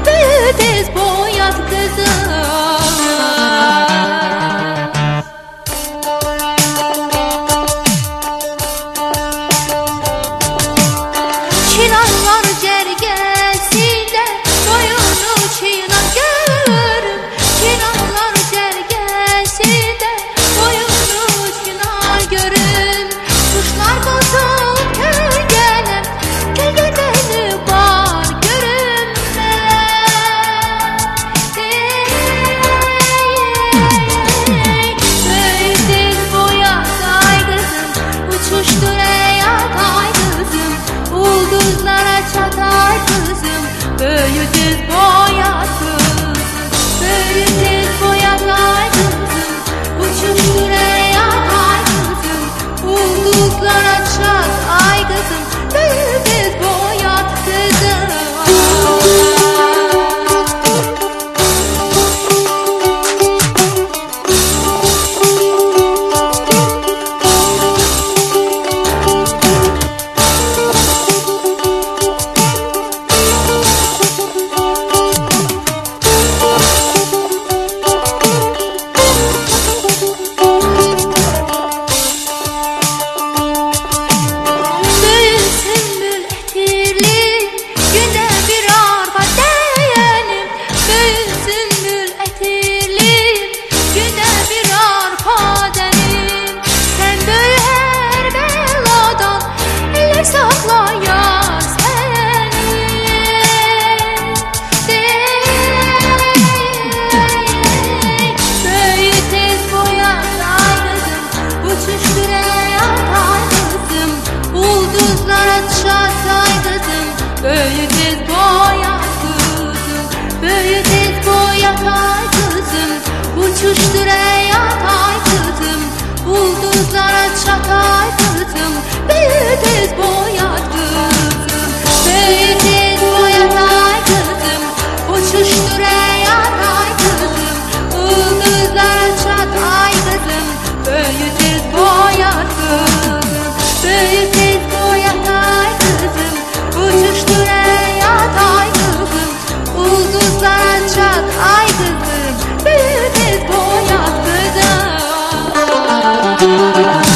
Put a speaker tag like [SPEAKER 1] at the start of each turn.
[SPEAKER 1] büyü tez boyat kızım. Çınarlar cergesinde boyunu çınar görüm. Çınarlar cergesinde boyunu çınar görüm. Kuşlar bozup kölgene, kölgeni var görünme. Büyüdün boyat ay kızım, uçuştur ey ay kızım. Ulduzlara çatar kızım, büyüdün boyat kızım. Büyüdün boyat ay kızım, uçuştur ey ay kızım. Ulduzlara çat ay kızım, büyüdün boyat kızım. Büyü tez boyat kızım, büyü tez boyat ay kızım. Uçuştur ey ay kızım, ulduzlara çat ay kızım. Büyü tez boyat kızım, büyü tez boyat ay kızım. Uçuştur ey ay kızım, ulduzlara çat ay kızım. Büyü tez boyat kızım, büyü tez boyat ay kızım. Uçuştur ey ay kızım, ulduzlara çat ay kızım. Büyü tez boyat kızım.